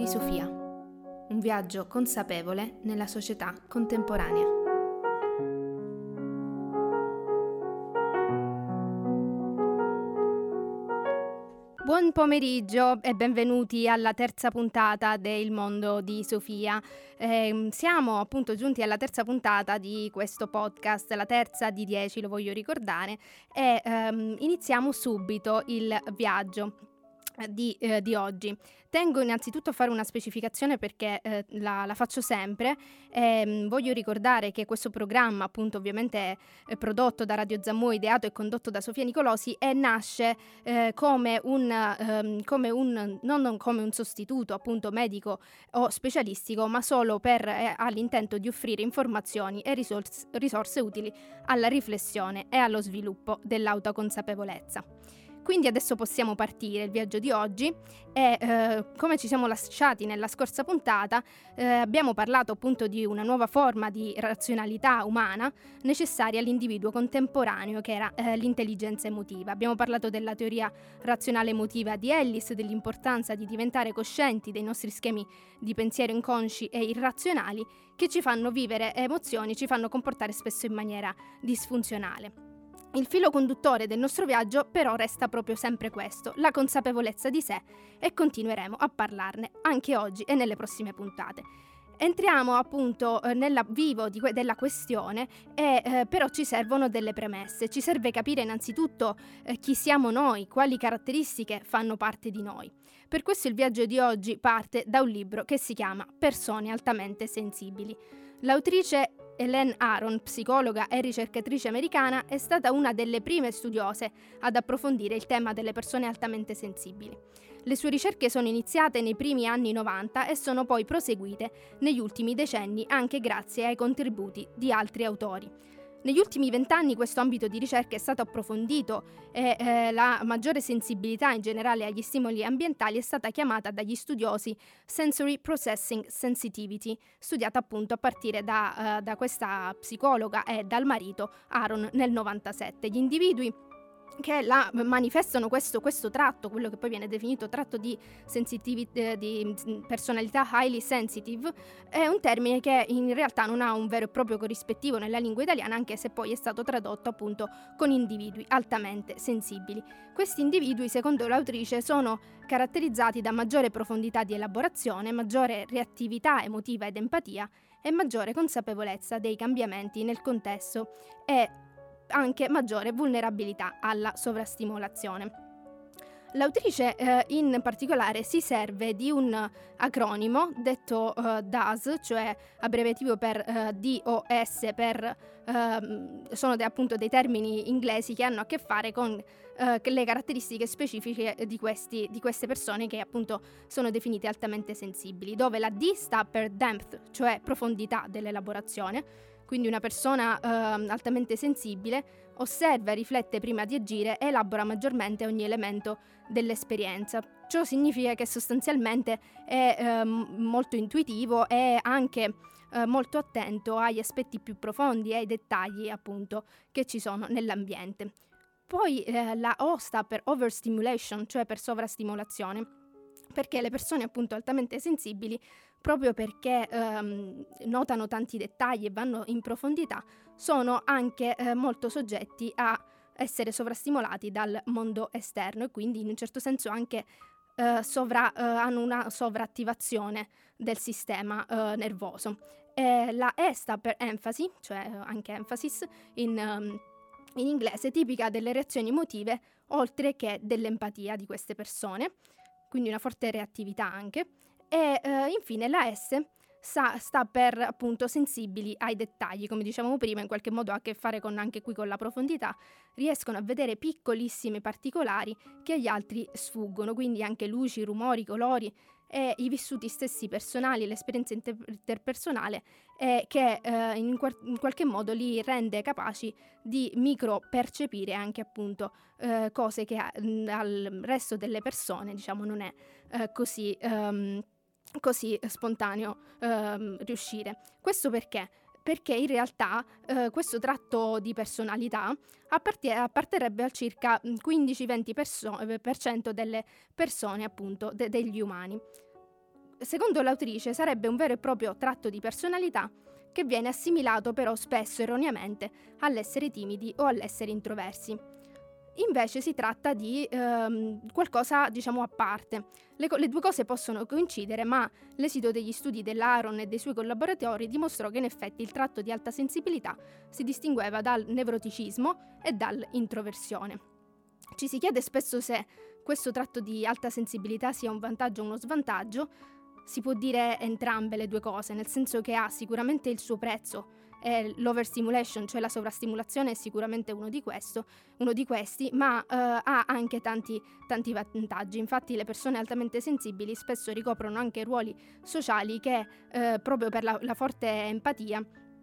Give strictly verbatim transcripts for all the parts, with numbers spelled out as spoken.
di Sofia. Un viaggio consapevole nella società contemporanea. Buon pomeriggio e benvenuti alla terza puntata de Il mondo di Sofia. Eh, siamo appunto giunti alla terza puntata di questo podcast, la terza di dieci, lo voglio ricordare, e ehm, iniziamo subito il viaggio Di, eh, di oggi. Tengo innanzitutto a fare una specificazione perché eh, la, la faccio sempre. E, voglio ricordare che questo programma, appunto, ovviamente è, è prodotto da Radio Zammo, ideato e condotto da Sofia Nicolosi e nasce eh, come un ehm, come un non come un sostituto appunto medico o specialistico, ma solo per eh, all'intento di offrire informazioni e risorse, risorse utili alla riflessione e allo sviluppo dell'autoconsapevolezza. Quindi adesso possiamo partire il viaggio di oggi e eh, come ci siamo lasciati nella scorsa puntata eh, abbiamo parlato appunto di una nuova forma di razionalità umana necessaria all'individuo contemporaneo che era eh, l'intelligenza emotiva. Abbiamo parlato della teoria razionale emotiva di Ellis, dell'importanza di diventare coscienti dei nostri schemi di pensiero inconsci e irrazionali che ci fanno vivere emozioni, ci fanno comportare spesso in maniera disfunzionale. Il filo conduttore del nostro viaggio però resta proprio sempre questo, la consapevolezza di sé, e continueremo a parlarne anche oggi e nelle prossime puntate. Entriamo appunto eh, nel vivo di que- della questione e eh, però ci servono delle premesse, ci serve capire innanzitutto eh, chi siamo noi, quali caratteristiche fanno parte di noi. Per questo il viaggio di oggi parte da un libro che si chiama Persone altamente sensibili. L'autrice Elaine Aron, psicologa e ricercatrice americana, è stata una delle prime studiose ad approfondire il tema delle persone altamente sensibili. Le sue ricerche sono iniziate nei primi anni novanta e sono poi proseguite negli ultimi decenni anche grazie ai contributi di altri autori. Negli ultimi vent'anni questo ambito di ricerca è stato approfondito e eh, la maggiore sensibilità in generale agli stimoli ambientali è stata chiamata dagli studiosi Sensory Processing Sensitivity, studiata appunto a partire da, uh, da questa psicologa e dal marito Aron nel novantasette. Gli individui che la manifestano questo, questo tratto, quello che poi viene definito tratto di, eh, di personalità highly sensitive, è un termine che in realtà non ha un vero e proprio corrispettivo nella lingua italiana, anche se poi è stato tradotto appunto con individui altamente sensibili. Questi individui, secondo l'autrice, sono caratterizzati da maggiore profondità di elaborazione, maggiore reattività emotiva ed empatia e maggiore consapevolezza dei cambiamenti nel contesto e anche maggiore vulnerabilità alla sovrastimolazione. L'autrice eh, in particolare si serve di un acronimo detto eh, D A S, cioè abbreviativo per eh, D O S, per, eh, sono de, appunto dei termini inglesi che hanno a che fare con eh, le caratteristiche specifiche di, questi, di queste persone che appunto sono definite altamente sensibili, dove la D sta per depth, cioè profondità dell'elaborazione. Quindi una persona eh, altamente sensibile osserva, riflette prima di agire e elabora maggiormente ogni elemento dell'esperienza. Ciò significa che sostanzialmente è eh, molto intuitivo e anche eh, molto attento agli aspetti più profondi e ai dettagli appunto che ci sono nell'ambiente. Poi eh, la O sta per overstimulation, cioè per sovrastimolazione, perché le persone appunto altamente sensibili, proprio perché ehm, notano tanti dettagli e vanno in profondità, sono anche eh, molto soggetti a essere sovrastimolati dal mondo esterno e quindi in un certo senso anche eh, sovra, eh, hanno una sovraattivazione del sistema eh, nervoso. E la E sta per emphasis, cioè anche emphasis in, um, in inglese, tipica delle reazioni emotive oltre che dell'empatia di queste persone, quindi una forte reattività anche. E eh, infine la S sta, sta per appunto sensibili ai dettagli, come dicevamo prima, in qualche modo ha a che fare con anche qui con la profondità, riescono a vedere piccolissimi particolari che agli altri sfuggono, quindi anche luci, rumori, colori e i vissuti stessi personali, l'esperienza inter- interpersonale eh, che eh, in, qual- in qualche modo li rende capaci di micro percepire anche appunto eh, cose che a- al resto delle persone diciamo non è eh, così um, così spontaneo ehm, riuscire. Questo perché? Perché in realtà eh, questo tratto di personalità appartie- apparterrebbe al circa quindici-venti per cento delle persone, appunto, de- degli umani. Secondo l'autrice sarebbe un vero e proprio tratto di personalità che viene assimilato però spesso erroneamente all'essere timidi o all'essere introversi. Invece si tratta di ehm, qualcosa, diciamo, a parte. Le, co- le due cose possono coincidere, ma l'esito degli studi dell'Aaron e dei suoi collaboratori dimostrò che in effetti il tratto di alta sensibilità si distingueva dal nevroticismo e dall'introversione. Ci si chiede spesso se questo tratto di alta sensibilità sia un vantaggio o uno svantaggio. Si può dire entrambe le due cose, nel senso che ha sicuramente il suo prezzo. E l'overstimulation, cioè la sovrastimolazione, è sicuramente uno di, questo, uno di questi, ma eh, ha anche tanti, tanti vantaggi. Infatti le persone altamente sensibili spesso ricoprono anche ruoli sociali che, eh, proprio per la, la forte empatia,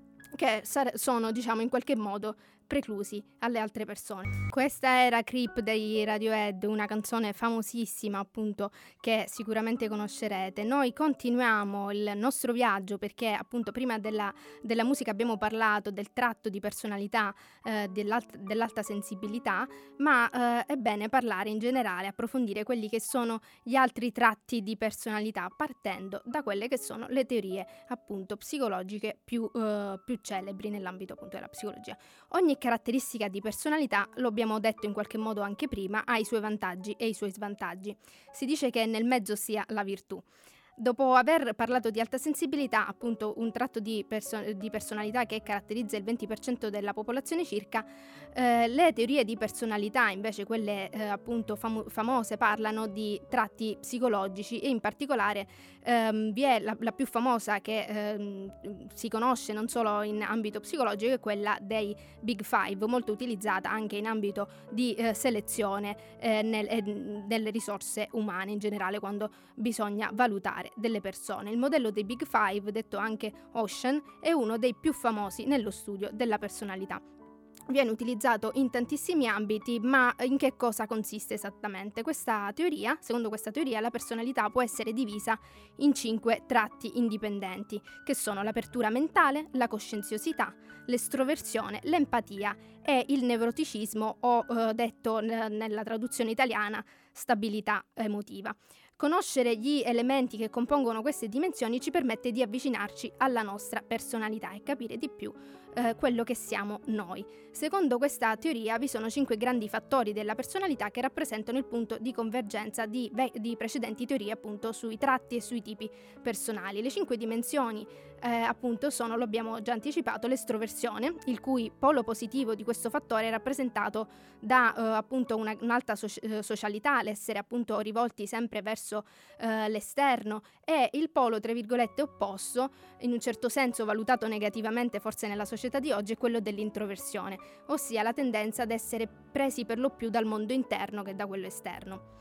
che sare- sono, diciamo, in qualche modo preclusi alle altre persone. Questa era Creep dei Radiohead, una canzone famosissima, appunto, che sicuramente conoscerete. Noi continuiamo il nostro viaggio perché, appunto, prima della, della musica abbiamo parlato del tratto di personalità, eh, dell'alt- dell'alta sensibilità, ma eh, è bene parlare in generale, approfondire quelli che sono gli altri tratti di personalità, partendo da quelle che sono le teorie, appunto, psicologiche più, eh, più celebri nell'ambito, appunto, della psicologia. Ogni caratteristica di personalità, lo abbiamo detto in qualche modo anche prima, ha i suoi vantaggi e i suoi svantaggi. Si dice che nel mezzo sia la virtù. Dopo aver parlato di alta sensibilità, appunto un tratto di, perso- di personalità che caratterizza il venti per cento della popolazione circa, eh, le teorie di personalità, invece quelle eh, appunto famo- famose, parlano di tratti psicologici e in particolare ehm, vi è la, la più famosa che ehm, si conosce non solo in ambito psicologico, è quella dei Big Five, molto utilizzata anche in ambito di eh, selezione eh, nel, eh, delle risorse umane in generale, quando bisogna valutare delle persone. Il modello dei Big Five, detto anche Ocean, è uno dei più famosi nello studio della personalità. Viene utilizzato in tantissimi ambiti, ma in che cosa consiste esattamente? Questa teoria, secondo questa teoria, la personalità può essere divisa in cinque tratti indipendenti, che sono l'apertura mentale, la coscienziosità, l'estroversione, l'empatia e il nevroticismo, o eh, detto n- nella traduzione italiana, stabilità emotiva. Conoscere gli elementi che compongono queste dimensioni ci permette di avvicinarci alla nostra personalità e capire di più eh, quello che siamo noi. Secondo questa teoria vi sono cinque grandi fattori della personalità che rappresentano il punto di convergenza di, ve- di precedenti teorie, appunto, sui tratti e sui tipi personali. Le cinque dimensioni eh, appunto sono, lo abbiamo già anticipato, l'estroversione, il cui polo positivo di questo fattore è rappresentato da eh, appunto una, un'alta so- socialità, l'essere appunto rivolti sempre verso eh, l'esterno, e il polo tra virgolette opposto, in un certo senso valutato negativamente forse nella società di oggi, è quello dell'introversione, ossia la tendenza ad essere presi per lo più dal mondo interno che da quello esterno.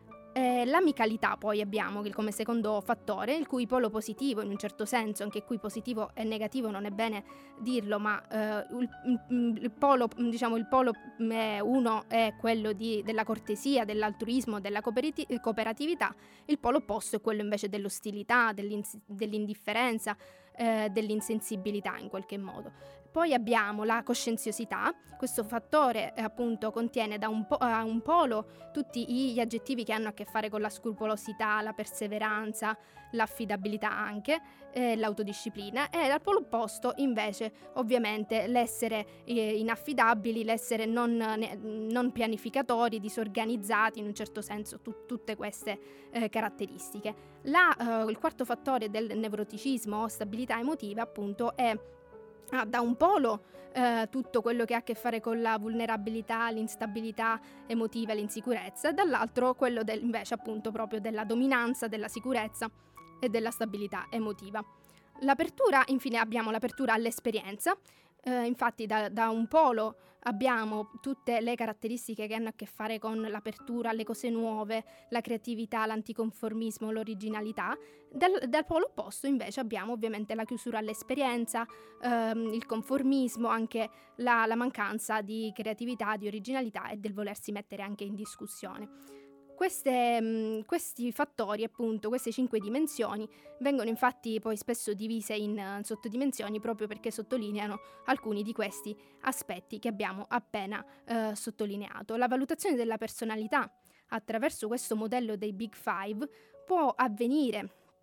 Eh, l'amicalità poi abbiamo come secondo fattore, il cui polo positivo, in un certo senso, anche qui positivo e negativo non è bene dirlo, ma eh, il, il polo, diciamo, il polo eh, uno è quello di, della cortesia, dell'altruismo, della cooperati- cooperatività, il polo opposto è quello invece dell'ostilità, dell'indifferenza, eh, dell'insensibilità in qualche modo. Poi abbiamo la coscienziosità, questo fattore eh, appunto contiene da un, po- a un polo tutti gli aggettivi che hanno a che fare con la scrupolosità, la perseveranza, l'affidabilità anche, eh, l'autodisciplina, e dal polo opposto invece ovviamente l'essere eh, inaffidabili, l'essere non, ne, non pianificatori, disorganizzati, in un certo senso tu- tutte queste eh, caratteristiche. La, eh, il quarto fattore del nevroticismo o stabilità emotiva appunto è Ah, da un polo eh, tutto quello che ha a che fare con la vulnerabilità, l'instabilità emotiva, l'insicurezza, e dall'altro quello del, invece appunto proprio della dominanza, della sicurezza e della stabilità emotiva. L'apertura, infine abbiamo l'apertura all'esperienza, eh, infatti da, da un polo abbiamo tutte le caratteristiche che hanno a che fare con l'apertura alle cose nuove, la creatività, l'anticonformismo, l'originalità. Dal, dal polo opposto invece abbiamo ovviamente la chiusura all'esperienza, ehm, il conformismo, anche la, la mancanza di creatività, di originalità e del volersi mettere anche in discussione. Queste, mh, questi fattori, appunto, queste cinque dimensioni, vengono infatti poi spesso divise in uh, sottodimensioni proprio perché sottolineano alcuni di questi aspetti che abbiamo appena uh, sottolineato. La valutazione della personalità attraverso questo modello dei Big Five può avvenire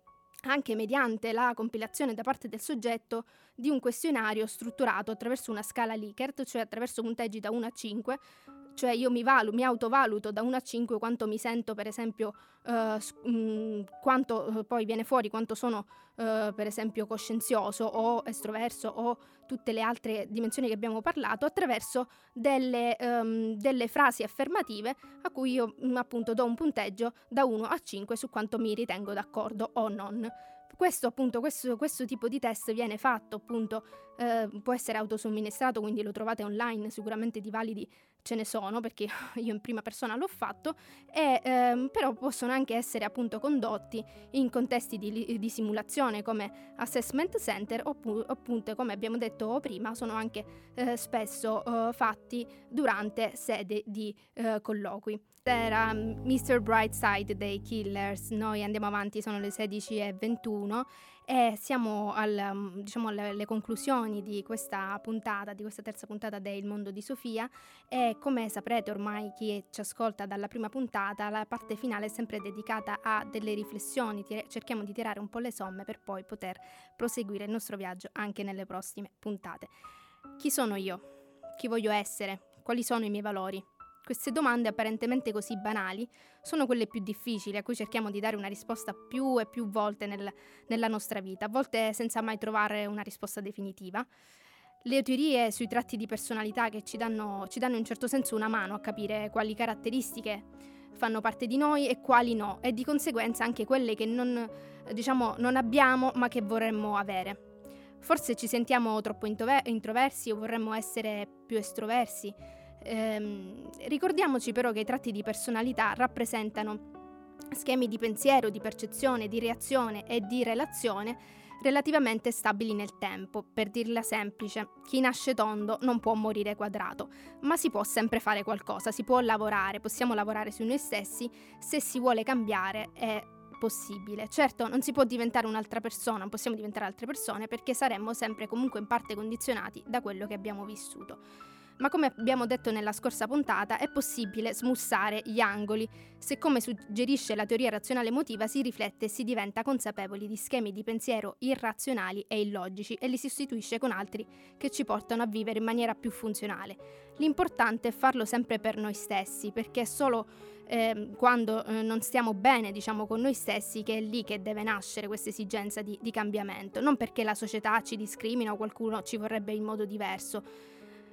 anche mediante la compilazione da parte del soggetto di un questionario strutturato attraverso una scala Likert, cioè attraverso punteggi da uno a cinque, cioè io mi, valu- mi autovaluto da uno a cinque quanto mi sento, per esempio, eh, mh, quanto eh, poi viene fuori, quanto sono eh, per esempio coscienzioso o estroverso o tutte le altre dimensioni che abbiamo parlato, attraverso delle, um, delle frasi affermative a cui io mh, appunto do un punteggio da uno a cinque su quanto mi ritengo d'accordo o non. Questo appunto, questo, questo tipo di test viene fatto appunto, eh, può essere autosomministrato, quindi lo trovate online, sicuramente di validi ce ne sono perché io in prima persona l'ho fatto, e, ehm, però possono anche essere appunto condotti in contesti di, di simulazione come assessment center, oppure appunto, come abbiamo detto prima, sono anche eh, spesso eh, fatti durante sede di eh, colloqui. Era mister Brightside dei Killers. Noi andiamo avanti, sono le sedici e ventuno e siamo al, diciamo, alle, alle conclusioni di questa puntata, di questa terza puntata del Mondo di Sofia, e come saprete ormai chi ci ascolta dalla prima puntata, la parte finale è sempre dedicata a delle riflessioni, tire- cerchiamo di tirare un po' le somme per poi poter proseguire il nostro viaggio anche nelle prossime puntate. Chi sono io? Chi voglio essere? Quali sono i miei valori? Queste domande apparentemente così banali sono quelle più difficili, a cui cerchiamo di dare una risposta più e più volte nel, nella nostra vita, a volte senza mai trovare una risposta definitiva. Le teorie sui tratti di personalità che ci danno, ci danno in un certo senso una mano a capire quali caratteristiche fanno parte di noi e quali no, e di conseguenza anche quelle che non, diciamo, non abbiamo ma che vorremmo avere. Forse ci sentiamo troppo introversi o vorremmo essere più estroversi. Ehm, ricordiamoci però che i tratti di personalità rappresentano schemi di pensiero, di percezione, di reazione e di relazione relativamente stabili nel tempo. Per dirla semplice, chi nasce tondo non può morire quadrato, ma si può sempre fare qualcosa, si può lavorare, possiamo lavorare su noi stessi, se si vuole cambiare è possibile. Certo, non si può diventare un'altra persona, non possiamo diventare altre persone perché saremmo sempre comunque in parte condizionati da quello che abbiamo vissuto. Ma come abbiamo detto nella scorsa puntata, è possibile smussare gli angoli, se come suggerisce la teoria razionale emotiva si riflette e si diventa consapevoli di schemi di pensiero irrazionali e illogici e li sostituisce con altri che ci portano a vivere in maniera più funzionale. L'importante è farlo sempre per noi stessi, perché è solo eh, quando eh, non stiamo bene, diciamo, con noi stessi che è lì che deve nascere questa esigenza di, di cambiamento, non perché la società ci discrimina o qualcuno ci vorrebbe in modo diverso.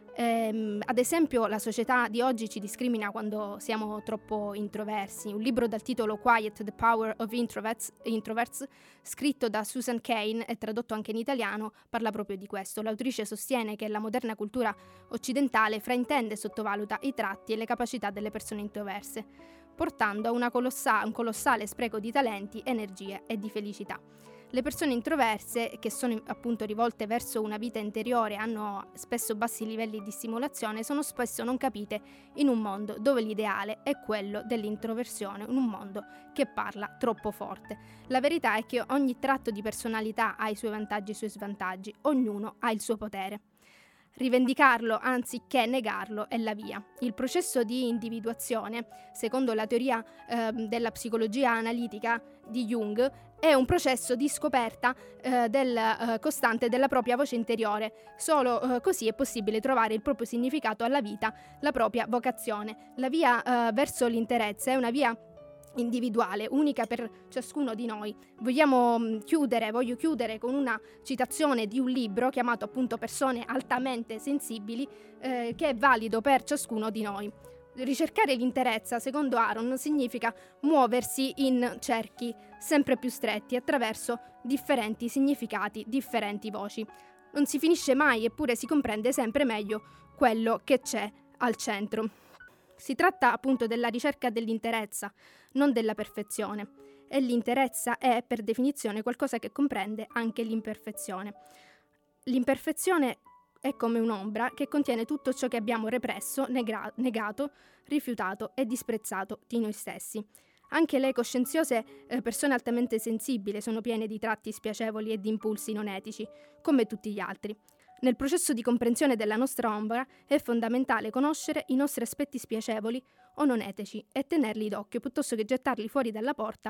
Eh, ad esempio, la società di oggi ci discrimina quando siamo troppo introversi. Un libro dal titolo Quiet, The Power of Introverts, Introverts, scritto da Susan Cain e tradotto anche in italiano, parla proprio di questo. L'autrice sostiene che la moderna cultura occidentale fraintende e sottovaluta i tratti e le capacità delle persone introverse, portando a una colossa- un colossale spreco di talenti, energie e di felicità. Le persone introverse, che sono appunto rivolte verso una vita interiore e hanno spesso bassi livelli di stimolazione, sono spesso non capite in un mondo dove l'ideale è quello dell'introversione, in un mondo che parla troppo forte. La verità è che ogni tratto di personalità ha i suoi vantaggi e i suoi svantaggi, ognuno ha il suo potere. Rivendicarlo anziché negarlo è la via. Il processo di individuazione, secondo la teoria eh, della psicologia analitica di Jung, è un processo di scoperta eh, del eh, costante della propria voce interiore. Solo eh, così è possibile trovare il proprio significato alla vita, la propria vocazione. La via eh, verso l'interezza è una via individuale, unica per ciascuno di noi. Vogliamo chiudere, voglio chiudere con una citazione di un libro chiamato appunto Persone altamente sensibili, eh, che è valido per ciascuno di noi. Ricercare l'interezza, secondo Aaron, significa muoversi in cerchi sempre più stretti attraverso differenti significati, differenti voci. Non si finisce mai, eppure si comprende sempre meglio quello che c'è al centro. Si tratta appunto della ricerca dell'interezza, non della perfezione. E l'interezza è, per definizione, qualcosa che comprende anche l'imperfezione. L'imperfezione è come un'ombra che contiene tutto ciò che abbiamo represso, negra- negato, rifiutato e disprezzato di noi stessi. Anche le coscienziose eh, persone altamente sensibili sono piene di tratti spiacevoli e di impulsi non etici, come tutti gli altri. Nel processo di comprensione della nostra ombra è fondamentale conoscere i nostri aspetti spiacevoli o non etici e tenerli d'occhio piuttosto che gettarli fuori dalla porta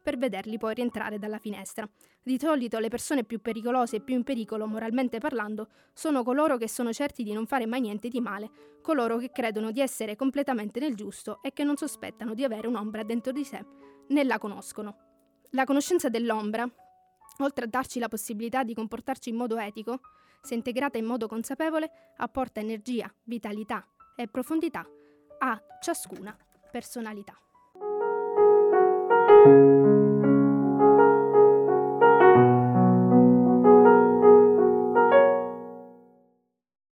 per vederli poi rientrare dalla finestra. Di solito le persone più pericolose e più in pericolo, moralmente parlando, sono coloro che sono certi di non fare mai niente di male, coloro che credono di essere completamente nel giusto e che non sospettano di avere un'ombra dentro di sé, né la conoscono. La conoscenza dell'ombra, oltre a darci la possibilità di comportarci in modo etico, se integrata in modo consapevole, apporta energia, vitalità e profondità a ciascuna personalità.